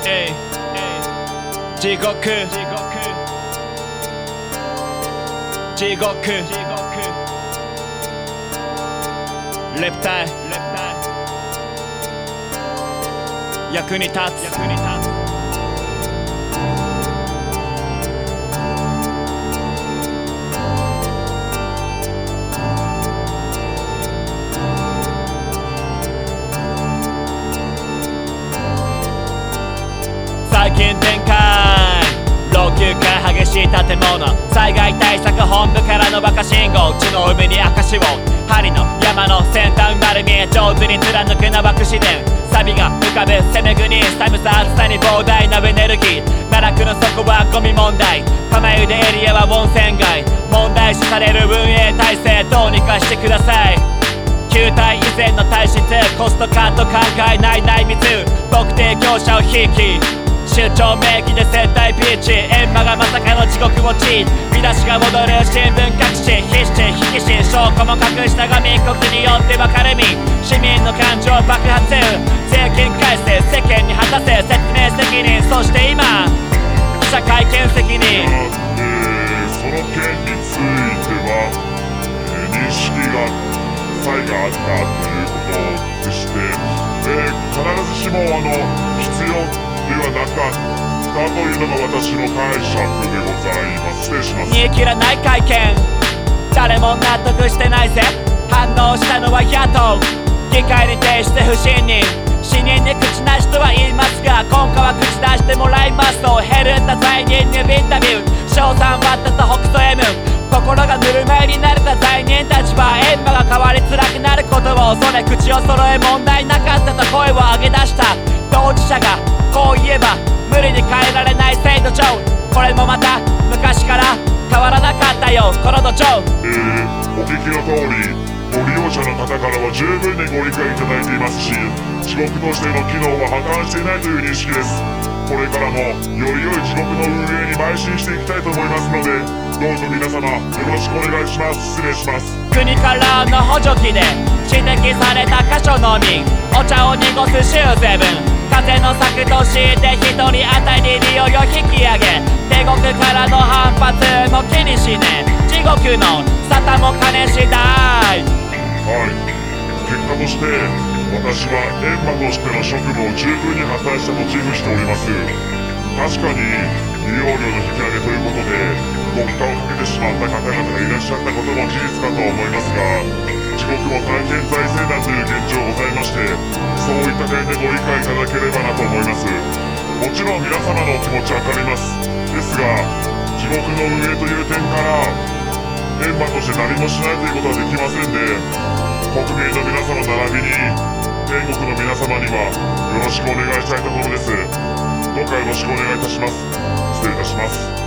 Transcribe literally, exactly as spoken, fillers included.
えい地獄地獄レプタイ役に立つ最近展開老朽化激しい建物災害対策本部からのバカ信号地の海に証を針の山の先端丸見え上手に貫く縄自然サビが浮かぶ攻め具に寒さ暑さに膨大なエネルギー奈落の底はゴミ問題釜茹でエリアは温泉街問題視される運営体制どうにかしてください球体以前の体質コストカット考えない内密特定業者をひいき出張名義で接待ピーチ閻魔がまさかの地獄落ち見出しが戻る新聞各紙必死引きし証拠も隠したが密告によって分かれみ市民の感情爆発税金改正世間に果たせ説明責任そして今記者会見責任、 えー、その件については、えー、認識が差異があったということでして、えー、必ずしもあの必要ではなかったというのが私の解釈でございます。失礼します。 煮え切らない会見誰も納得してないぜ反応したのは野党議会に提出不信任死人に口なしとは言いますが今回は口出してもらいますとヘルった罪人にインタビュー賞賛バッタと北斗 M 心がぬるま湯になれた罪人たちは閻魔が変わりづらくなることを恐れ口を揃え問題なかったと声を上げ出した当事者がこう言えば無理に変えられない制度上これもまた昔から変わらなかったよこの土壌えー、お聞きの通りご利用者の方からは十分にご理解いただいていますし地獄としての機能は破綻していないという認識ですこれからもより良い地獄の運営に邁進していきたいと思いますのでどうぞ皆様よろしくお願いします失礼します国からの補助金で指摘された箇所のみお茶を濁すシューゼブン風の策として一人当たり利用を引き上げ帝国からの反発も気にしね地獄の沙汰も金次第はい結果として私は閻魔としての職務を十分に果たしたと自負しております確かに利用料の引き上げということでご負担をかけてしまった方々がいらっしゃったことも事実かと思いますが地獄も大変財政難という現状ございましてそういった点でご理解いただければなと思いますもちろん皆様のお気持ちわかりますですが地獄の運営という点から閻魔として何もしないということはできませんで国民の皆様並びに天国の皆様にはよろしくお願いしたいところですどうかよろしくお願いいたします失礼いたします